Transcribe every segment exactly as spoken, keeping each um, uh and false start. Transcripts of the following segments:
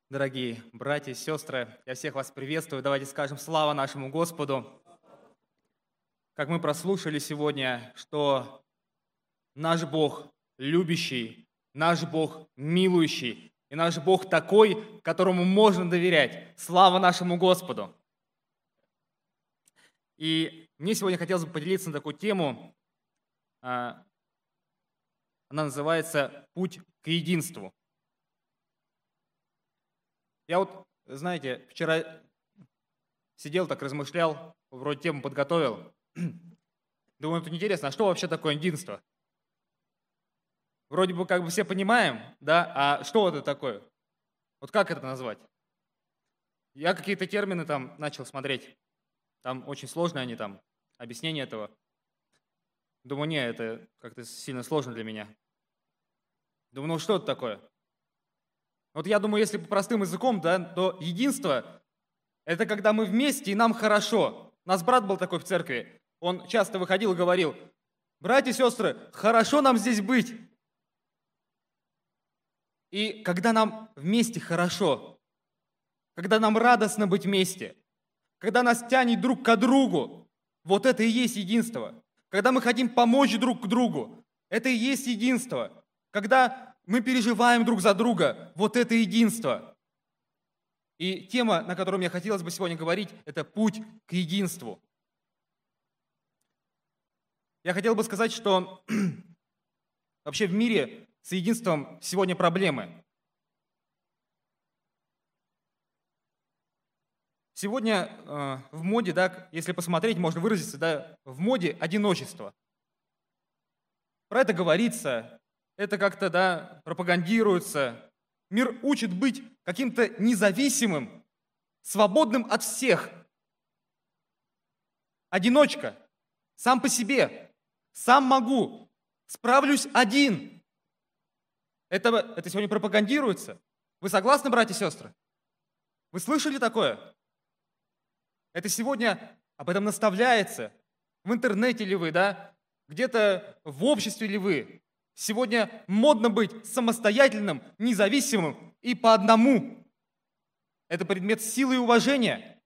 Дорогие братья и сестры, я всех вас приветствую. Давайте скажем слава нашему Господу. Как мы прослушали сегодня, что наш Бог любящий, наш Бог милующий, и наш Бог такой, которому можно доверять. Слава нашему Господу! И мне сегодня хотелось бы поделиться на такую тему. Она называется «Путь к единству». Я вот, знаете, вчера сидел так, размышлял, вроде тему подготовил. Думаю, это интересно, а что вообще такое единство? Вроде бы как бы все понимаем, да, а что это такое? Вот как это назвать? Я какие-то термины там начал смотреть. Там очень сложные они там, объяснение этого. Думаю, не, это как-то сильно сложно для меня. Думаю, ну что это такое? Вот я думаю, если простым языком, да, то единство – это когда мы вместе и нам хорошо. У нас брат был такой в церкви, он часто выходил и говорил: братья и сестры, хорошо нам здесь быть. И когда нам вместе хорошо, когда нам радостно быть вместе, когда нас тянет друг к другу, вот это и есть единство. Когда мы хотим помочь друг другу, это и есть единство. Когда мы переживаем друг за друга, вот это единство. И тема, на которой мне хотелось бы сегодня говорить, это путь к единству. Я хотел бы сказать, что вообще в мире с единством сегодня проблемы. Сегодня э, в моде, да, если посмотреть, можно выразиться, да, в моде одиночество. Про это говорится, это как-то, да, пропагандируется. Мир учит быть каким-то независимым, свободным от всех. Одиночка, сам по себе, сам могу, справлюсь один. Это, это сегодня пропагандируется. Вы согласны, братья и сестры? Вы слышали такое? Это сегодня об этом наставляется. В интернете ли вы, да? Где-то в обществе ли вы? Сегодня модно быть самостоятельным, независимым и по одному. Это предмет силы и уважения.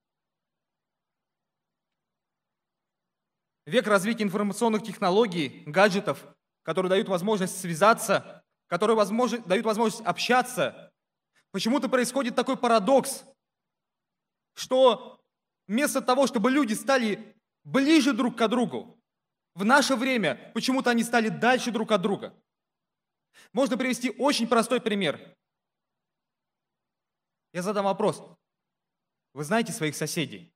Век развития информационных технологий, гаджетов, которые дают возможность связаться, которые возможно, дают возможность общаться. Почему-то происходит такой парадокс, что вместо того, чтобы люди стали ближе друг к другу, в наше время почему-то они стали дальше друг от друга. Можно привести очень простой пример. Я задам вопрос. Вы знаете своих соседей?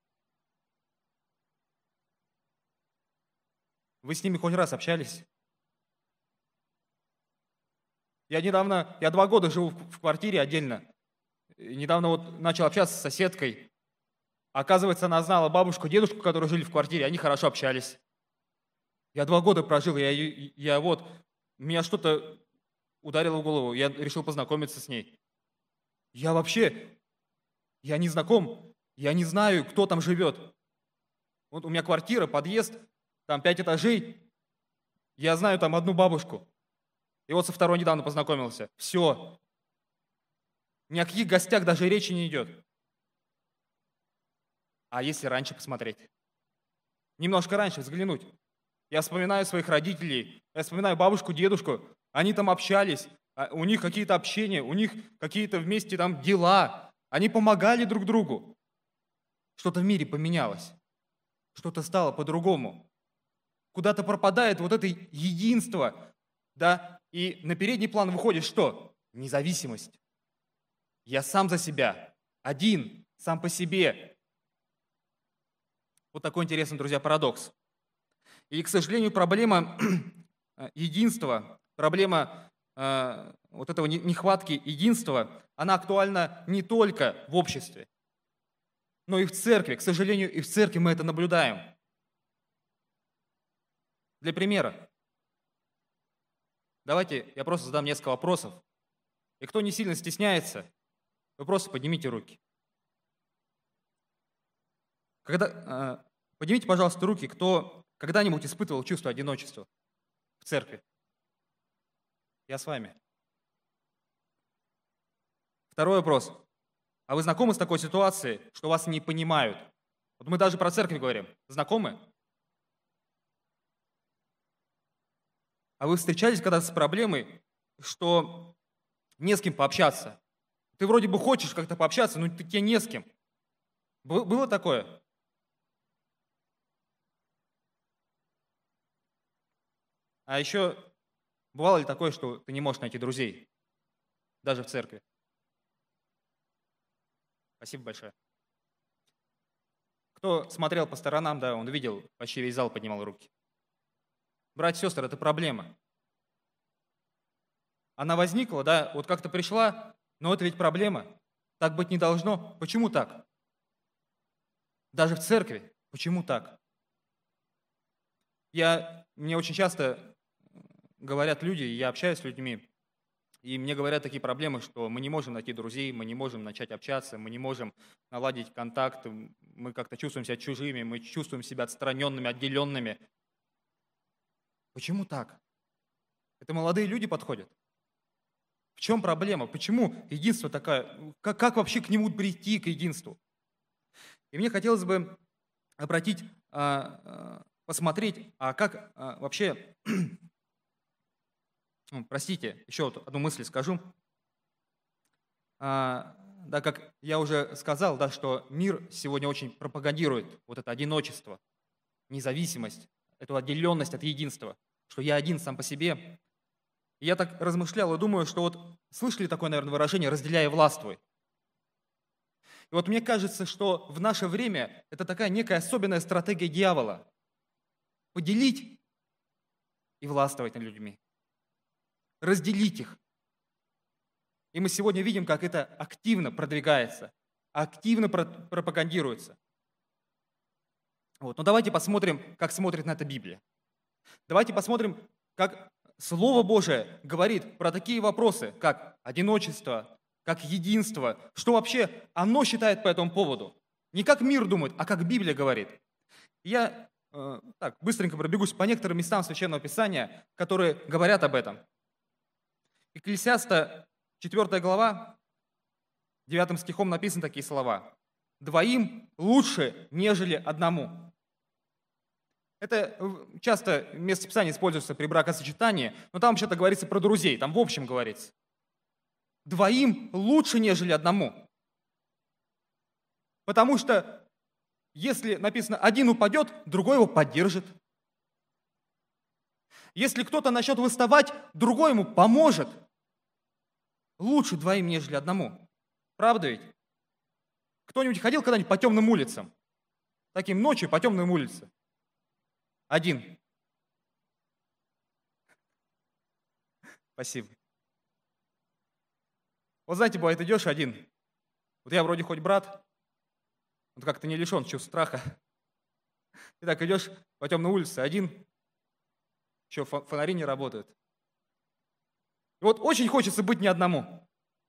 Вы с ними хоть раз общались? Я недавно, я два года живу в квартире отдельно. Недавно вот начал общаться с соседкой. Оказывается, она знала бабушку, дедушку, которые жили в квартире, они хорошо общались. Я два года прожил, я, я вот, меня что-то ударило в голову, я решил познакомиться с ней. Я вообще, я не знаком, я не знаю, кто там живет. Вот у меня квартира, подъезд, там пять этажей, я знаю там одну бабушку. И вот со второй недавно познакомился. Все. Ни о каких гостях даже речи не идет. А если раньше посмотреть? Немножко раньше взглянуть. Я вспоминаю своих родителей, я вспоминаю бабушку, дедушку, они там общались, у них какие-то общения, у них какие-то вместе там дела, они помогали друг другу. Что-то в мире поменялось, что-то стало по-другому. Куда-то пропадает вот это единство, да, и на передний план выходит что? Независимость. Я сам за себя, один, сам по себе. Вот такой интересный, друзья, парадокс. И, к сожалению, проблема единства, проблема э, вот этого нехватки единства, она актуальна не только в обществе, но и в церкви. К сожалению, и в церкви мы это наблюдаем. Для примера, давайте я просто задам несколько вопросов. И кто не сильно стесняется, вы просто поднимите руки. Когда, э, поднимите, пожалуйста, руки, кто когда-нибудь испытывал чувство одиночества в церкви? Я с вами. Второй вопрос. А вы знакомы с такой ситуацией, что вас не понимают? Вот мы даже про церковь говорим. Знакомы? А вы встречались когда с проблемой, что не с кем пообщаться? Ты вроде бы хочешь как-то пообщаться, но ты, тебе не с кем. Бы- Было такое? А еще бывало ли такое, что ты не можешь найти друзей, даже в церкви? Спасибо большое. Кто смотрел по сторонам, да, он видел, почти весь зал поднимал руки. Братья и сестры, это проблема. Она возникла, да, вот как-то пришла, но это ведь проблема. Так быть не должно. Почему так? Даже в церкви. Почему так? Я, мне очень часто говорят люди, я общаюсь с людьми, и мне говорят такие проблемы, что мы не можем найти друзей, мы не можем начать общаться, мы не можем наладить контакт, мы как-то чувствуем себя чужими, мы чувствуем себя отстраненными, отделенными. Почему так? Это молодые люди подходят. В чем проблема? Почему единство такое? Как, как вообще к нему прийти, к единству? И мне хотелось бы обратить, а, а, посмотреть, а как а, вообще, ну, простите, еще вот одну мысль скажу. А, да, как я уже сказал, да, что мир сегодня очень пропагандирует вот это одиночество, независимость, эту отделенность от единства, что я один сам по себе. И я так размышлял и думаю, что вот слышали такое, наверное, выражение «разделяй и властвуй». И вот мне кажется, что в наше время это такая некая особенная стратегия дьявола – поделить и властвовать над людьми, разделить их. И мы сегодня видим, как это активно продвигается, активно про- пропагандируется. Вот. Но давайте посмотрим, как смотрит на это Библия. Давайте посмотрим, как Слово Божие говорит про такие вопросы, как одиночество, как единство, что вообще оно считает по этому поводу. Не как мир думает, а как Библия говорит. Я э, так, быстренько пробегусь по некоторым местам Священного Писания, которые говорят об этом. Екклесиаста, четвёртая глава, девятым стихом написаны такие слова. «Двоим лучше, нежели одному». Это э, часто место Писания используется при бракосочетании, но там вообще-то говорится про друзей, там в общем говорится. Двоим лучше, нежели одному. Потому что если написано «один упадет», другой его поддержит. Если кто-то начнет выставать, другой ему поможет. Лучше двоим, нежели одному. Правда ведь? Кто-нибудь ходил когда-нибудь по темным улицам? Таким ночью по темным улицам. Один. Спасибо. Вот знаете, бывает, идешь один. Вот я вроде хоть брат, вот как-то не лишен чувств страха. И так идешь по темной улице один, еще фо- фонари не работают. И вот очень хочется быть не одному.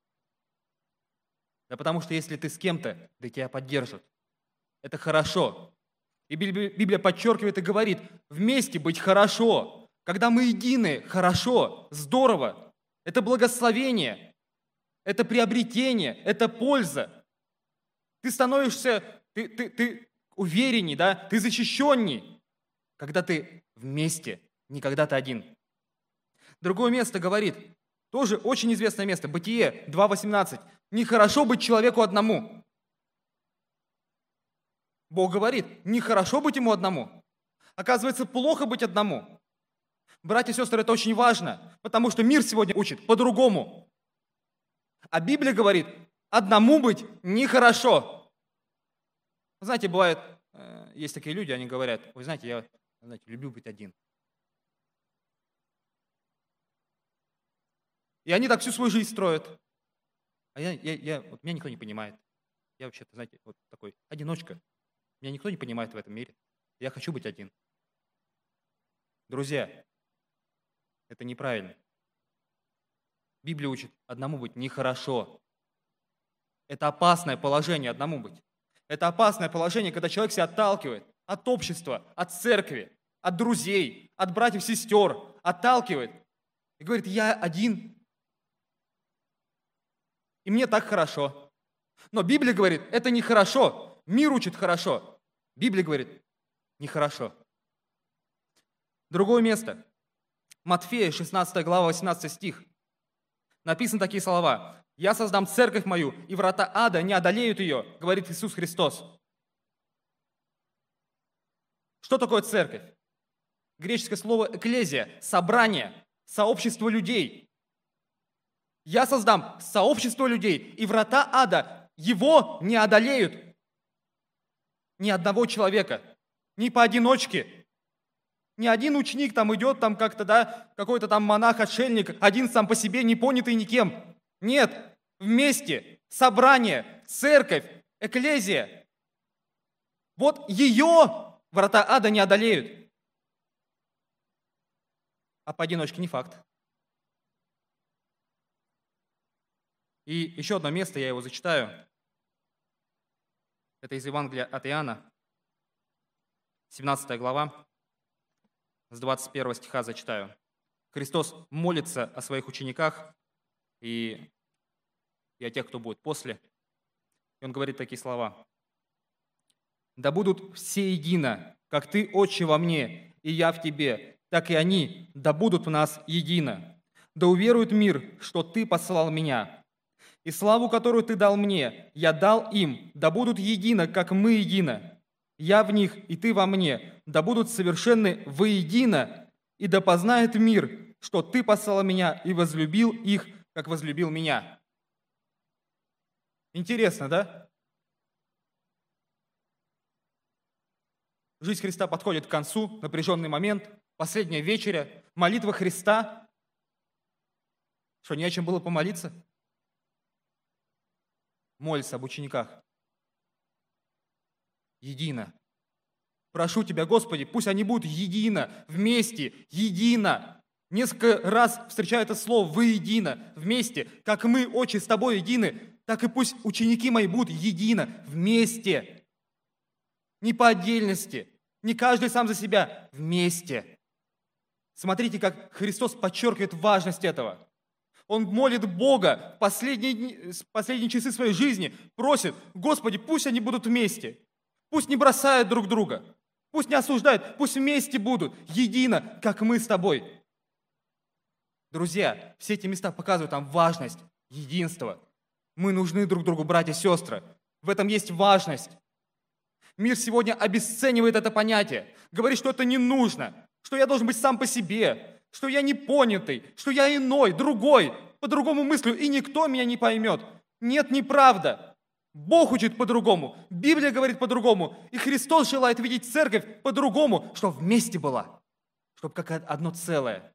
Да потому что если ты с кем-то, да тебя поддержат. Это хорошо. И Библия Библия подчеркивает и говорит, вместе быть хорошо. Когда мы едины, хорошо, здорово. Это благословение, это приобретение, это польза. Ты становишься, ты, ты, ты уверенней, да? Ты защищенней, когда ты вместе, не когда ты один. Другое место говорит, тоже очень известное место, Бытие два восемнадцать. Нехорошо быть человеку одному. Бог говорит, нехорошо быть ему одному. Оказывается, плохо быть одному. Братья и сестры, это очень важно, потому что мир сегодня учит по-другому. А Библия говорит, одному быть нехорошо. Знаете, бывает, э, есть такие люди, они говорят, вы знаете, я знаете, люблю быть один. И они так всю свою жизнь строят. А я, я, я, вот меня никто не понимает. Я вообще-то, знаете, вот такой одиночка. Меня никто не понимает в этом мире. Я хочу быть один. Друзья, это неправильно. Библия учит, одному быть нехорошо. Это опасное положение, одному быть. Это опасное положение, когда человек себя отталкивает от общества, от церкви, от друзей, от братьев, сестер, отталкивает и говорит, я один. и мне так хорошо. Но Библия говорит, это нехорошо. Мир учит хорошо. Библия говорит, нехорошо. Другое место. Матфея, шестнадцатая глава, восемнадцатый стих. Написаны такие слова. «Я создам церковь мою, и врата ада не одолеют ее», говорит Иисус Христос. Что такое церковь? Греческое слово «экклезия» – собрание, сообщество людей. Я создам сообщество людей, и врата ада его не одолеют. Ни одного человека, ни поодиночке. Ни один ученик там идет, там как-то, да, какой-то там монах-отшельник, один сам по себе, не понятый никем. Нет, вместе, собрание, церковь, экклезия. Вот ее врата ада не одолеют. А поодиночке не факт. И еще одно место, я его зачитаю. Это из Евангелия от Иоанна, семнадцатая глава, с двадцать первого стиха зачитаю. Христос молится о своих учениках и, и о тех, кто будет после. И Он говорит такие слова. «Да будут все едино, как Ты, Отче, во мне, и я в Тебе, так и они, да будут в нас едино. Да уверует мир, что Ты послал Меня. И славу, которую Ты дал Мне, я дал им, да будут едино, как мы едино. Я в них, и Ты во мне, да будут совершенны воедино, и да познает мир, что Ты послал Меня и возлюбил их, как возлюбил Меня». Интересно, да? Жизнь Христа подходит к концу, напряженный момент, последняя вечеря, молитва Христа. Что, не о чем было помолиться? Молится об учениках. Едино. Прошу Тебя, Господи, пусть они будут едино, вместе, едино. Несколько раз встречаю это слово «воедино», вместе. Как мы, Отче, с Тобой едины, так и пусть ученики мои будут едино, вместе. Не по отдельности, не каждый сам за себя, вместе. Смотрите, как Христос подчеркивает важность этого. Он молит Бога в последние, дни, последние часы своей жизни, просит: Господи, пусть они будут вместе, пусть не бросают друг друга, пусть не осуждают, пусть вместе будут, едино, как мы с Тобой. Друзья, все эти места показывают нам важность единства. Мы нужны друг другу, братья и сестры. В этом есть важность. Мир сегодня обесценивает это понятие, говорит, что это не нужно, что я должен быть сам по себе, что я непонятый, что я иной, другой, по-другому мыслю, и никто меня не поймет. Нет, неправда. Бог учит по-другому, Библия говорит по-другому, и Христос желает видеть церковь по-другому, чтобы вместе была, чтобы как одно целое.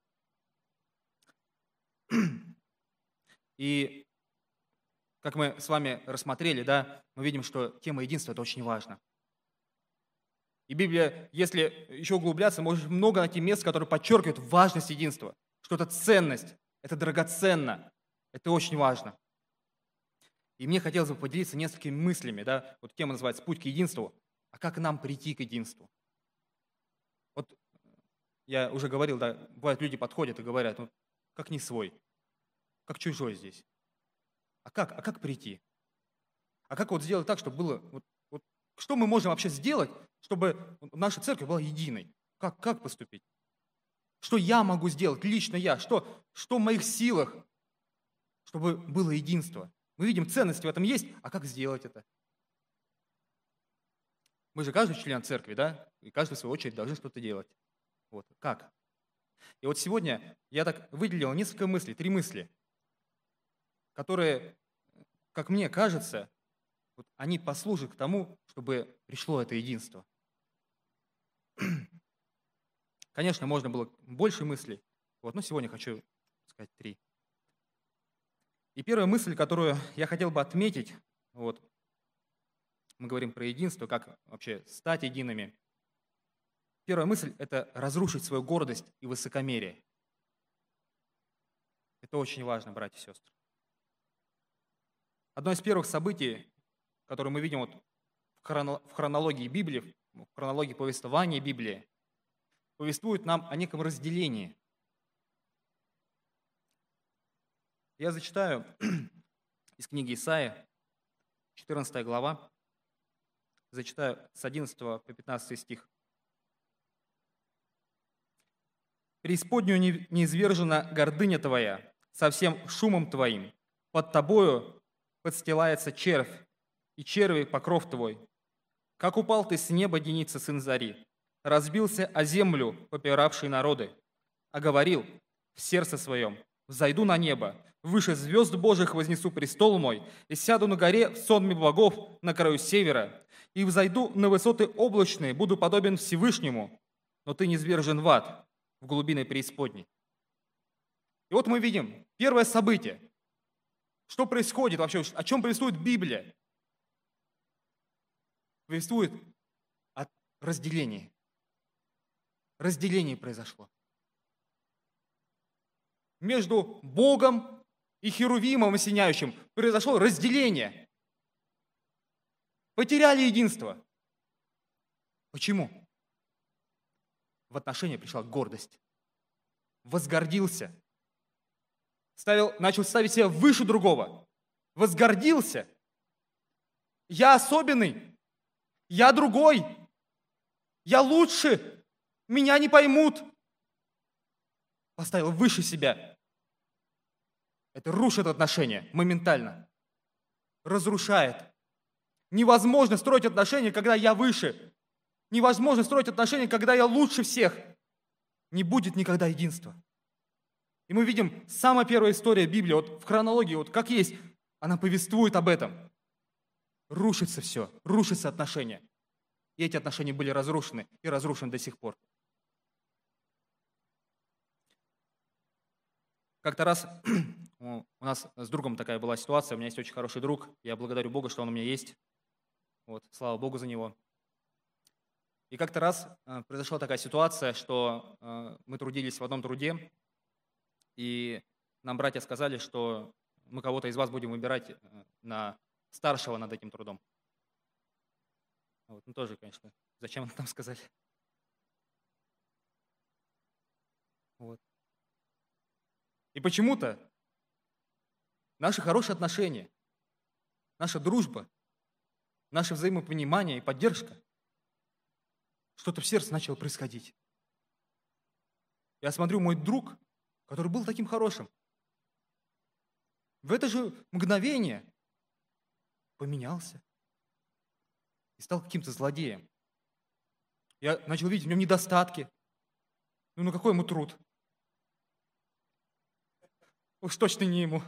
И как мы с вами рассмотрели, да, мы видим, что тема единства – это очень важно. И Библия, если еще углубляться, может много найти мест, которые подчеркивают важность единства, что это ценность, это драгоценно, это очень важно. И мне хотелось бы поделиться несколькими мыслями, да, вот тема называется «Путь к единству», а как нам прийти к единству? Вот я уже говорил, да, бывают люди подходят и говорят, ну, как не свой, как чужой здесь. А как, а как прийти? А как вот сделать так, чтобы было... Вот, вот, что мы можем вообще сделать, чтобы наша церковь была единой? Как, как поступить? Что я могу сделать, лично я? Что, что в моих силах, чтобы было единство? Мы видим, ценности в этом есть, а как сделать это? Мы же каждый член церкви, да? И каждый, в свою очередь, должен что-то делать. Вот, как? И вот сегодня я так выделил несколько мыслей, три мысли, которые, как мне кажется, вот они послужат к тому, чтобы пришло это единство. Конечно, можно было больше мыслей, вот, но сегодня хочу сказать три. И первая мысль, которую я хотел бы отметить, вот, мы говорим про единство, как вообще стать едиными. Первая мысль – это разрушить свою гордость и высокомерие. Это очень важно, братья и сестры. Одно из первых событий, которое мы видим вот в хронологии Библии, в хронологии повествования Библии, повествует нам о неком разделении. Я зачитаю из книги Исаия, четырнадцатая глава, зачитаю с одиннадцатого по пятнадцатый стих. «Преисподнюю не низвержена гордыня твоя, со всем шумом твоим. Под тобою подстилается червь, и черви покров твой. Как упал ты с неба, Деница, сын Зари, разбился о землю, попиравший народы, а говорил в сердце своем: взойду на небо, выше звезд Божьих вознесу престол мой, и сяду на горе в сонме богов на краю севера, и взойду на высоты облачные, буду подобен Всевышнему, но ты низвержен в ад, в глубины преисподней». И вот мы видим первое событие. Что происходит вообще? О чем повествует Библия? Повествует о разделении. Разделение произошло. Между Богом и Херувимом осеняющим произошло разделение. Потеряли единство. Почему? В отношения пришла гордость. Возгордился. Ставил, начал ставить себя выше другого. Возгордился. Я особенный. Я другой. Я лучше. Меня не поймут. Поставил выше себя. Это рушит отношения моментально. Разрушает. Невозможно строить отношения, когда я выше. Невозможно строить отношения, когда я лучше всех. Не будет никогда единства. И мы видим, самая первая история Библии, вот в хронологии, вот как есть, она повествует об этом. Рушится все, рушатся отношения. И эти отношения были разрушены и разрушены до сих пор. Как-то раз у нас с другом такая была ситуация, у меня есть очень хороший друг, я благодарю Бога, что он у меня есть. Вот, слава Богу за него. И как-то раз э, произошла такая ситуация, что э, мы трудились в одном труде, и нам братья сказали, что мы кого-то из вас будем выбирать э, на старшего над этим трудом. Вот, ну тоже, конечно, зачем нам сказали? Вот. И почему-то наши хорошие отношения, наша дружба, наше взаимопонимание и поддержка, что-то в сердце начало происходить. Я смотрю, мой друг, который был таким хорошим, в это же мгновение поменялся и стал каким-то злодеем. Я начал видеть в нем недостатки. Ну, ну какой ему труд? Уж точно не ему.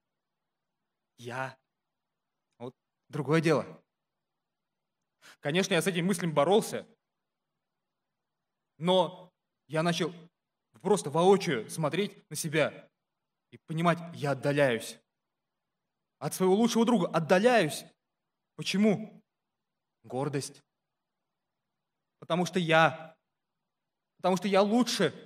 Я. Вот другое дело. Конечно, я с этими мыслями боролся, но я начал просто воочию смотреть на себя и понимать, я отдаляюсь от своего лучшего друга, отдаляюсь. Почему? Гордость. Потому что я, потому что я лучше.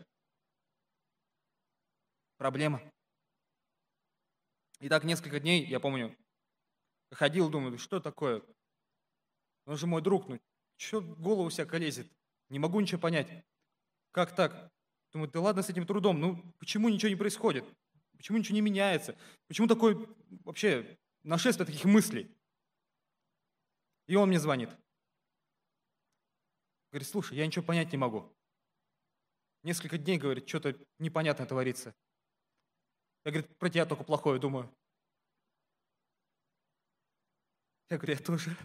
Проблема. И так несколько дней, я помню, ходил, думаю, что такое? Он же мой друг, ну что в голову всяко лезет? Не могу ничего понять. Как так? Думаю, да ладно с этим трудом, ну почему ничего не происходит? Почему ничего не меняется? Почему такое вообще нашествие таких мыслей? И он мне звонит. Говорит, слушай, я ничего понять не могу. Несколько дней, говорит, что-то непонятное творится. Я, говорит, про тебя только плохое думаю. Я говорю, я тоже.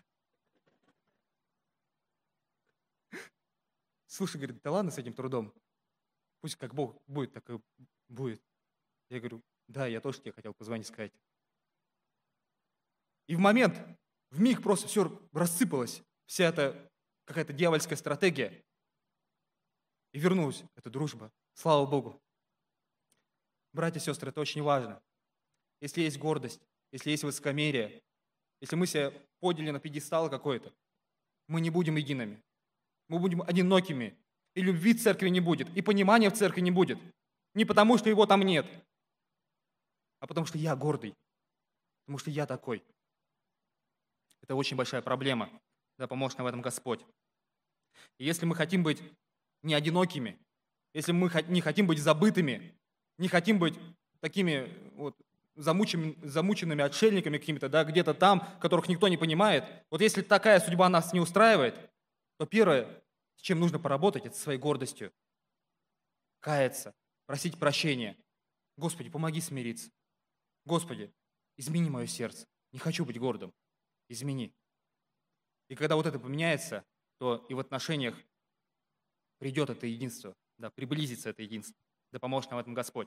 Слушай, говорит, да ладно с этим трудом. Пусть как Бог будет, так и будет. Я говорю, да, я тоже тебе хотел позвонить, сказать. И в момент, в миг просто все рассыпалось. Вся эта какая-то дьявольская стратегия. И вернулась эта дружба. Слава Богу. Братья и сестры, это очень важно. Если есть гордость, если есть высокомерие, если мы себя подняли на пьедестал какой-то, мы не будем едиными. Мы будем одинокими. И любви в церкви не будет, и понимания в церкви не будет. Не потому, что его там нет, а потому что я гордый. Потому что я такой. Это очень большая проблема. Да поможет нам в этом Господь. И если мы хотим быть не одинокими, если мы не хотим быть забытыми, не хотим быть такими вот замучен- замученными отшельниками какими-то, да, где-то там, которых никто не понимает. Вот если такая судьба нас не устраивает, то первое, с чем нужно поработать, это своей гордостью. Каяться, просить прощения. Господи, помоги смириться. Господи, измени мое сердце. Не хочу быть гордым. Измени. И когда вот это поменяется, то и в отношениях придет это единство, да, приблизится это единство. Да поможет нам в этом Господь.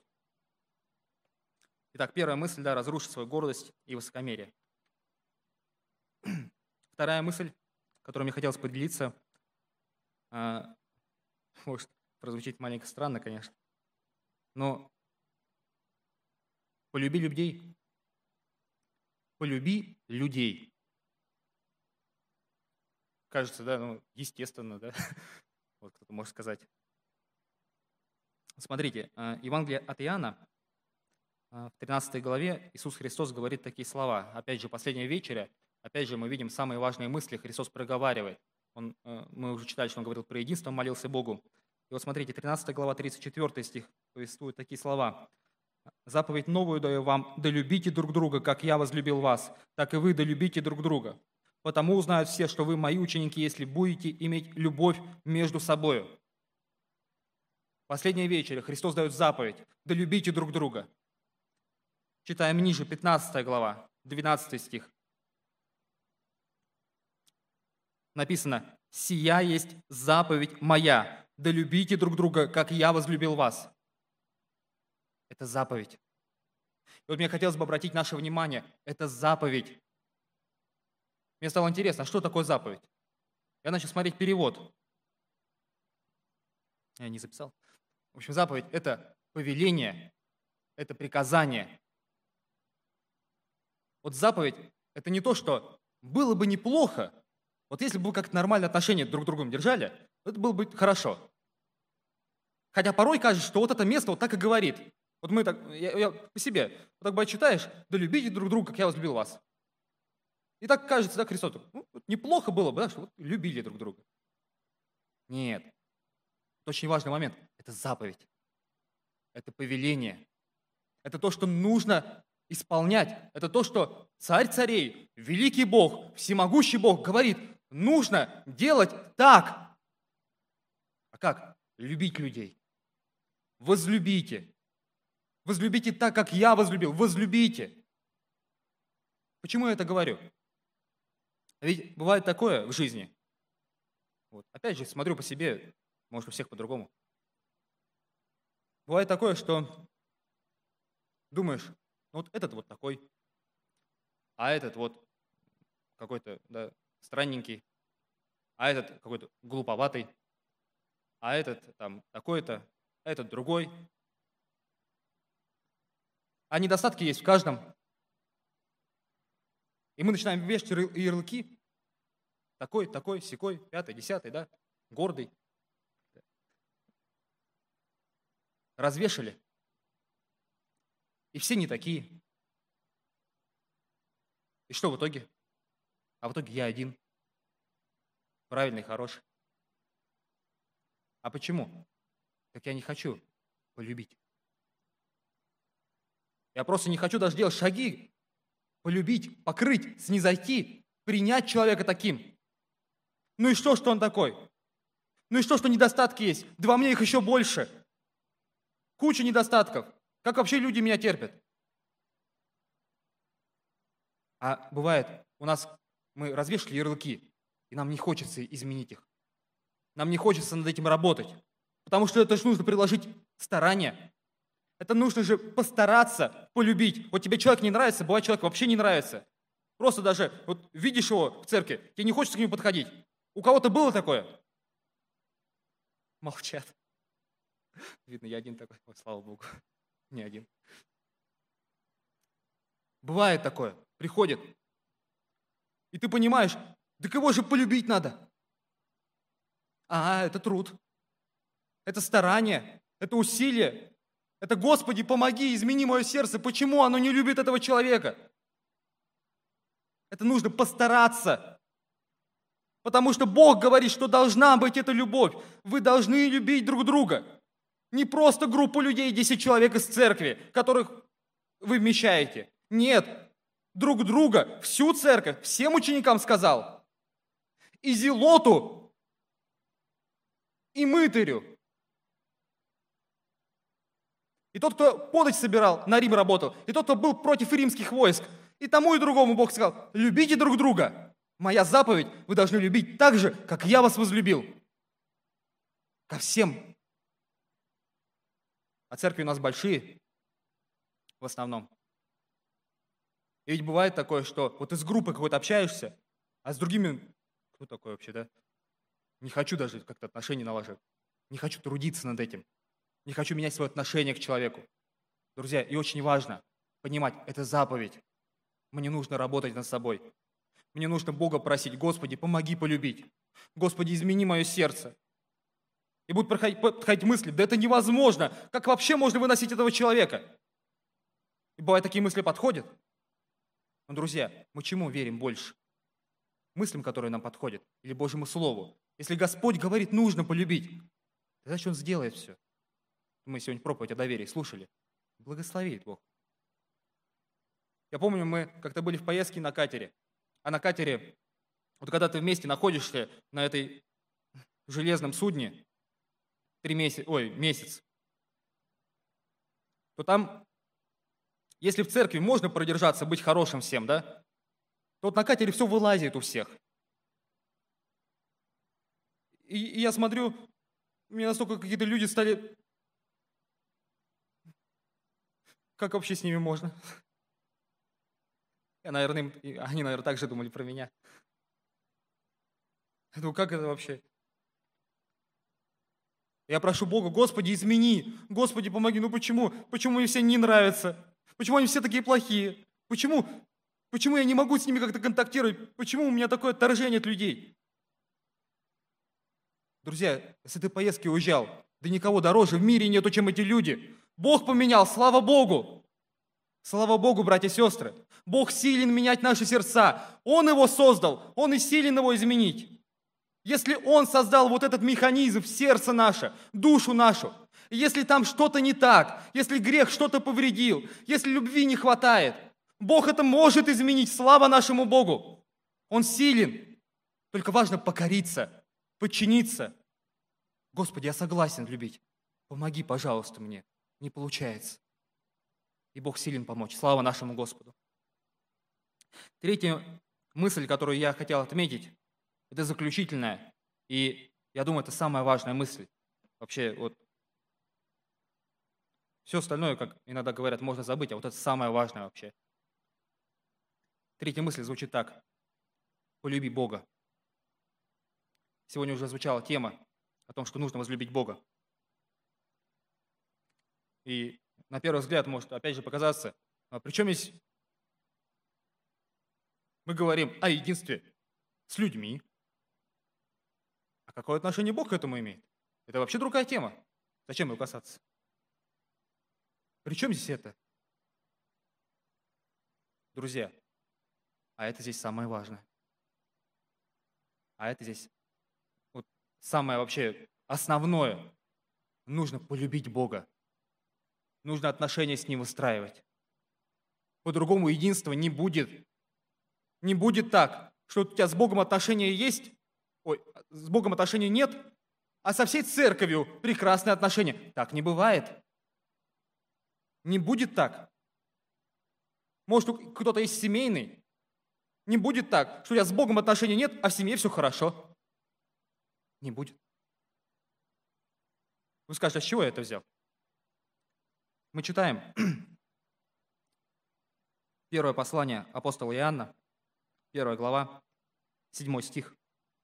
Итак, первая мысль, да, разрушить свою гордость и высокомерие. Вторая мысль, которой мне хотелось поделиться, а, может прозвучит маленько странно, конечно, но полюби людей. Полюби людей. Кажется, да, ну, естественно, да, вот кто-то может сказать. Смотрите, а, Евангелие от Иоанна, а, в тринадцатой главе Иисус Христос говорит такие слова. Опять же, последняя вечеря, опять же, мы видим самые важные мысли, Христос проговаривает. Он, э, мы уже читали, что Он говорил про единство, Он молился Богу. И вот смотрите, тринадцатая глава, тридцать четвёртый стих повествует такие слова. «Заповедь новую даю вам, да любите друг друга, как я возлюбил вас, так и вы да любите друг друга. Потому узнают все, что вы мои ученики, если будете иметь любовь между собою». Последняя вечеря, Христос дает заповедь, да любите друг друга. Читаем ниже, пятнадцатая глава, двенадцатый стих. Написано: «Сия есть заповедь моя, да любите друг друга, как я возлюбил вас». Это заповедь. И вот мне хотелось бы обратить наше внимание, это заповедь. Мне стало интересно, а что такое заповедь? Я начал смотреть перевод. Я не записал. В общем, заповедь – это повеление, это приказание. Вот заповедь – это не то, что было бы неплохо, вот если бы вы как-то нормальные отношения друг к другу держали, это было бы хорошо. Хотя порой кажется, что вот это место вот так и говорит. Вот мы так, я, я по себе, вот так бывает читаешь, да любите друг друга, как я возлюбил вас. И так кажется, да, Христос, ну, вот неплохо было бы, да, что вот любили друг друга. Нет. Это очень важный момент. Это заповедь. Это повеление. Это то, что нужно исполнять. Это то, что Царь царей, великий Бог, всемогущий Бог говорит, нужно делать так. А как? Любить людей. Возлюбите. Возлюбите так, как я возлюбил. Возлюбите. Почему я это говорю? Ведь бывает такое в жизни. Вот. Опять же, смотрю по себе, может, у всех по-другому. Бывает такое, что думаешь, ну вот этот вот такой, а этот вот какой-то, да, странненький, а этот какой-то глуповатый, а этот там такой-то, а этот другой. А недостатки есть в каждом. И мы начинаем вешать ярлыки. Такой, такой, сякой, пятый, десятый, да, гордый. Развешали. И все не такие. И что в итоге? А в итоге я один. Правильный, хороший. А почему? Так я не хочу полюбить. Я просто не хочу даже делать шаги, полюбить, покрыть, снизойти, принять человека таким. Ну и что, что он такой? Ну и что, что недостатки есть? Да во мне их еще больше. Куча недостатков. Как вообще люди меня терпят? А бывает, у нас мы развешали ярлыки, и нам не хочется изменить их. Нам не хочется над этим работать. Потому что это же нужно приложить старания. Это нужно же постараться полюбить. Вот тебе человек не нравится, бывает, человек вообще не нравится. Просто даже вот видишь его в церкви, тебе не хочется к нему подходить. У кого-то было такое? Молчат. Видно, я один такой. Ой, слава Богу. Не один. Бывает такое. Приходит. И ты понимаешь, так его же полюбить надо. А, это труд. Это старание. Это усилие. Это, Господи, помоги, измени мое сердце. Почему оно не любит этого человека? Это нужно постараться. Потому что Бог говорит, что должна быть эта любовь. Вы должны любить друг друга. Не просто группу людей, десять человек из церкви, которых вы вмещаете. Нет, друг друга, всю церковь, всем ученикам сказал. И Зелоту, и мытарю. И тот, кто подать собирал, на Рим работал, и тот, кто был против римских войск, и тому и другому Бог сказал, любите друг друга. Моя заповедь, вы должны любить так же, как я вас возлюбил. Ко всем. А церкви у нас большие, в основном. И ведь бывает такое, что вот из группы какой-то общаешься, а с другими, кто такой вообще, да? Не хочу даже как-то отношения налаживать. Не хочу трудиться над этим. Не хочу менять свое отношение к человеку. Друзья, и очень важно понимать, это заповедь. Мне нужно работать над собой. Мне нужно Бога просить, Господи, помоги полюбить. Господи, измени мое сердце. И будут проходить, подходить мысли, да это невозможно. Как вообще можно выносить этого человека? И бывают такие мысли подходят. Но, друзья, мы чему верим больше? Мыслям, которые нам подходят, или Божьему Слову? Если Господь говорит, нужно полюбить, тогда что Он сделает все? Мы сегодня проповедь о доверии слушали. Благословит Бог. Я помню, мы как-то были в поездке на катере. А на катере, вот когда ты вместе находишься на этой железном судне, три месяца, ой, месяц, то там, если в церкви можно продержаться, быть хорошим всем, да, то вот на катере все вылазит у всех. И, и я смотрю, мне настолько какие-то люди стали... Как вообще с ними можно? Я, наверное, им, они, наверное, так же думали про меня. Я думаю, как это вообще? Я прошу Бога, Господи, измени, Господи, помоги. Ну почему? Почему мне все не нравятся? Почему они все такие плохие? Почему? Почему я не могу с ними как-то контактировать? Почему у меня такое отторжение от людей? Друзья, с этой поездки уезжал, да никого дороже в мире нету, чем эти люди. Бог поменял, слава Богу! Слава Богу, братья и сестры! Бог силен менять наши сердца. Он его создал, Он и силен его изменить. Если Он создал вот этот механизм в сердце наше, душу нашу, если там что-то не так, если грех что-то повредил, если любви не хватает, Бог это может изменить, слава нашему Богу. Он силен. Только важно покориться, подчиниться. Господи, я согласен любить. Помоги, пожалуйста, мне. Не получается. И Бог силен помочь. Слава нашему Господу. Третья мысль, которую я хотел отметить, это заключительная. И я думаю, это самая важная мысль. Вообще, вот все остальное, как иногда говорят, можно забыть, а вот это самое важное вообще. Третья мысль звучит так. Полюби Бога. Сегодня уже звучала тема о том, что нужно возлюбить Бога. И на первый взгляд может опять же показаться, а причем здесь мы говорим о единстве с людьми. А какое отношение Бог к этому имеет? Это вообще другая тема. Зачем его касаться? При чем здесь это? Друзья, а это здесь самое важное. А это здесь вот самое вообще основное. Нужно полюбить Бога. Нужно отношения с Ним выстраивать. По-другому единства не будет. Не будет так, что у тебя с Богом отношения есть, ой, с Богом отношений нет, а со всей церковью прекрасные отношения. Так не бывает. Не будет так. Может, кто-то есть семейный. Не будет так, что у тебя с Богом отношений нет, а в семье все хорошо. Не будет. Вы скажете, а с чего я это взял? Мы читаем первое послание апостола Иоанна, первая глава, седьмой стих.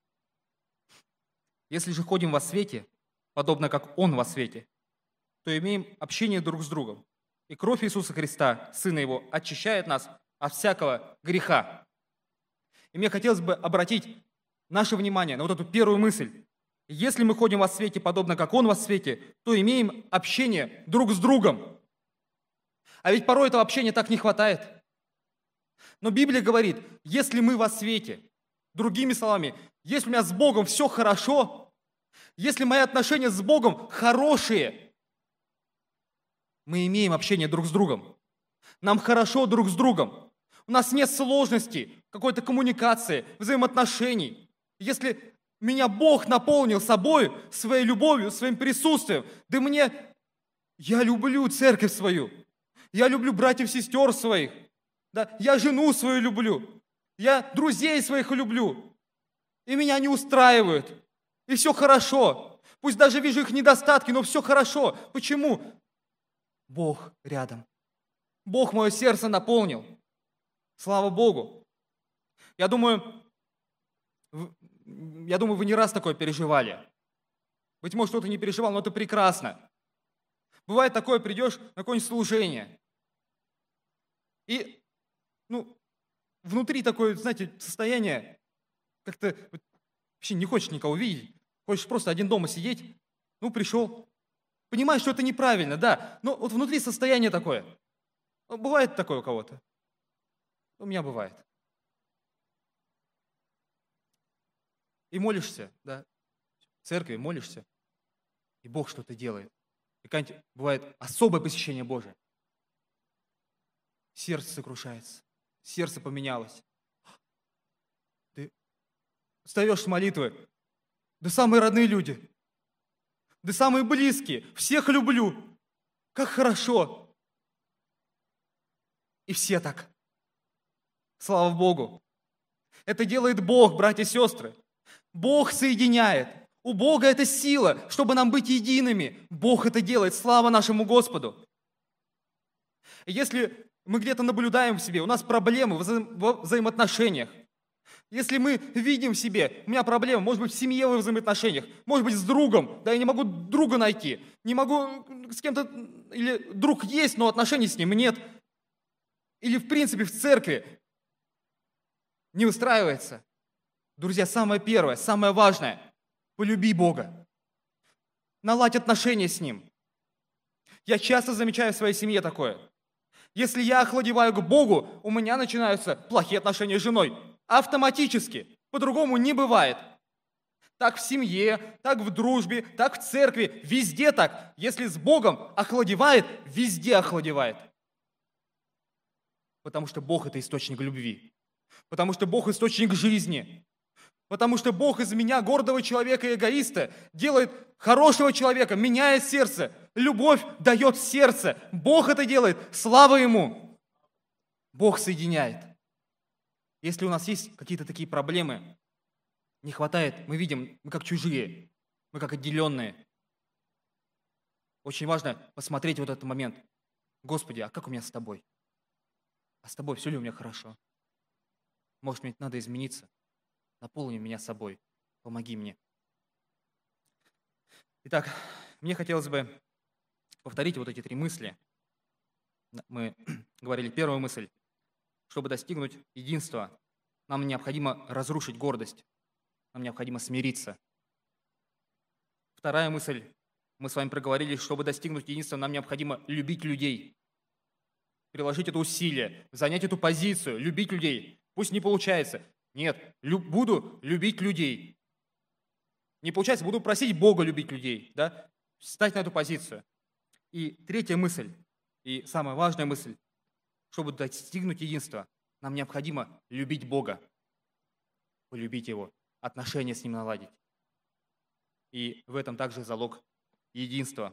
«Если же ходим во свете, подобно как Он во свете, то имеем общение друг с другом, и кровь Иисуса Христа, Сына Его, очищает нас от всякого греха». И мне хотелось бы обратить наше внимание на вот эту первую мысль. Если мы ходим во свете, подобно как Он во свете, то имеем общение друг с другом. А ведь порой этого общения так не хватает. Но Библия говорит, если мы во свете, другими словами, если у меня с Богом все хорошо, если мои отношения с Богом хорошие, мы имеем общение друг с другом. Нам хорошо друг с другом. У нас нет сложностей, какой-то коммуникации, взаимоотношений. Если меня Бог наполнил собой, своей любовью, своим присутствием, да мне, я люблю церковь свою, я люблю братьев-сестер своих, да, я жену свою люблю, я друзей своих люблю, и меня не устраивают, и все хорошо. Пусть даже вижу их недостатки, но все хорошо. Почему? Бог рядом. Бог мое сердце наполнил. Слава Богу. Я думаю, я думаю, вы не раз такое переживали. Быть может, кто-то не переживал, но это прекрасно. Бывает такое, придешь на какое-нибудь служение, и ну, внутри такое, знаете, состояние, как-то вообще не хочешь никого видеть, хочешь просто один дома сидеть, ну, пришел. Понимаешь, что это неправильно, да, но вот внутри состояние такое. Бывает такое у кого-то? У меня бывает. И молишься, да, в церкви молишься, и Бог что-то делает. И когда бывает особое посещение Божие. Сердце сокрушается, сердце поменялось. Ты встаешь с молитвы, да самые родные люди, да самые близкие, всех люблю, как хорошо. И все так. Слава Богу. Это делает Бог, братья и сестры. Бог соединяет. У Бога это сила, чтобы нам быть едиными. Бог это делает. Слава нашему Господу. Если мы где-то наблюдаем в себе, у нас проблемы в вза- во взаимоотношениях. Если мы видим в себе, у меня проблемы, может быть, в семье в взаимоотношениях, может быть, с другом, да я не могу друга найти, не могу с кем-то, или друг есть, но отношений с ним нет. Или, в принципе, в церкви не устраивается. Друзья, самое первое, самое важное – полюби Бога. Наладь отношения с Ним. Я часто замечаю в своей семье такое. Если я охладеваю к Богу, у меня начинаются плохие отношения с женой. Автоматически. По-другому не бывает. Так в семье, так в дружбе, так в церкви, везде так. Если с Богом охладевает, везде охладевает. Потому что Бог – это источник любви. Потому что Бог – источник жизни. Потому что Бог из меня, гордого человека и эгоиста, делает хорошего человека, меняет сердце. Любовь дает сердце. Бог это делает. Слава Ему. Бог соединяет. Если у нас есть какие-то такие проблемы, не хватает, мы видим, мы как чужие, мы как отделенные. Очень важно посмотреть вот этот момент. Господи, а как у меня с Тобой? А с Тобой все ли у меня хорошо? Может, мне надо измениться? Наполни меня собой. Помоги мне. Итак, мне хотелось бы повторить вот эти три мысли. Мы говорили первую мысль. Чтобы достигнуть единства, нам необходимо разрушить гордость. Нам необходимо смириться. Вторая мысль. Мы с вами проговорили, чтобы достигнуть единства, нам необходимо любить людей. Приложить это усилие, занять эту позицию, любить людей. Пусть не получается. Нет, лю- буду любить людей. Не получается, буду просить Бога любить людей, да? Встать на эту позицию. И третья мысль, и самая важная мысль, чтобы достигнуть единства, нам необходимо любить Бога, полюбить Его, отношения с Ним наладить. И в этом также залог единства.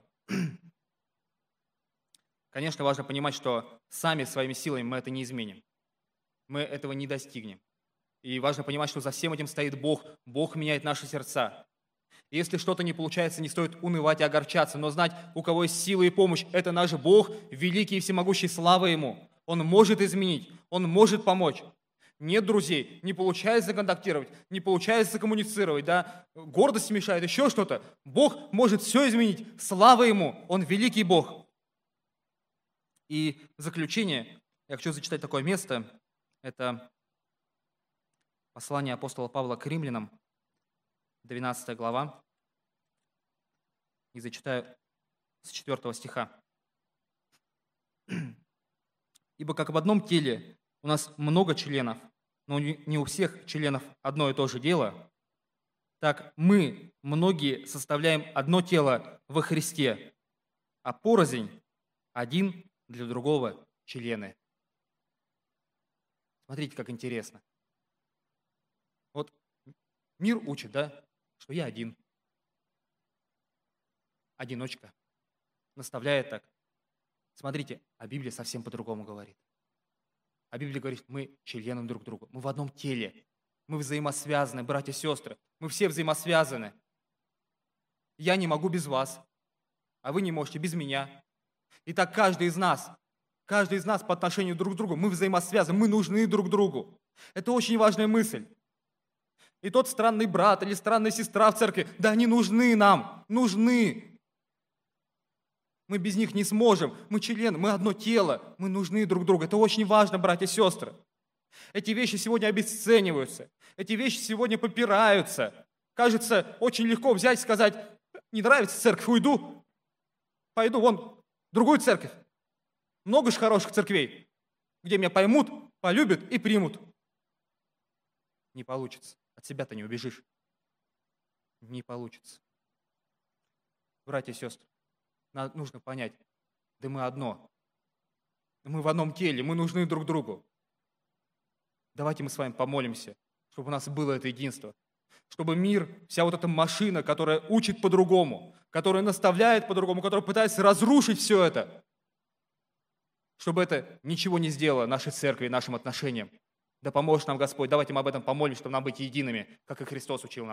Конечно, важно понимать, что сами своими силами мы это не изменим. Мы этого не достигнем. И важно понимать, что за всем этим стоит Бог. Бог меняет наши сердца. И если что-то не получается, не стоит унывать и огорчаться, но знать, у кого есть сила и помощь, это наш Бог, великий и всемогущий, слава Ему. Он может изменить, Он может помочь. Нет друзей, не получается контактировать, не получается коммуницировать, да? Гордость мешает, еще что-то. Бог может все изменить, слава Ему, Он великий Бог. И в заключение я хочу зачитать такое место, это послание апостола Павла к римлянам, двенадцатая глава, и зачитаю с четвёртого стиха. «Ибо как в одном теле у нас много членов, но не у всех членов одно и то же дело, так мы, многие, составляем одно тело во Христе, а порознь один для другого члены. Смотрите, как интересно. Вот мир учит, да, что я один. Одиночка. Наставляет так. Смотрите, а Библия совсем по-другому говорит. А Библия говорит, мы члены друг друга, мы в одном теле, мы взаимосвязаны, братья и сестры, мы все взаимосвязаны. Я не могу без вас, а вы не можете без меня. И так каждый из нас, каждый из нас по отношению друг к другу, мы взаимосвязаны, мы нужны друг другу. Это очень важная мысль. И тот странный брат или странная сестра в церкви, да они нужны нам, нужны. Мы без них не сможем. Мы члены, мы одно тело, мы нужны друг другу. Это очень важно, братья и сестры. Эти вещи сегодня обесцениваются. Эти вещи сегодня попираются. Кажется, очень легко взять и сказать, не нравится церковь, уйду. Пойду вон в другую церковь. Много же хороших церквей, где меня поймут, полюбят и примут. Не получится. От себя-то не убежишь. Не получится. Братья и сестры, нужно понять, да мы одно. Мы в одном теле, мы нужны друг другу. Давайте мы с вами помолимся, чтобы у нас было это единство. Чтобы мир, вся вот эта машина, которая учит по-другому, которая наставляет по-другому, которая пытается разрушить все это, чтобы это ничего не сделало нашей церкви, нашим отношениям. Да поможет нам Господь. Давайте мы об этом помолимся, чтобы нам быть едиными, как и Христос учил нас.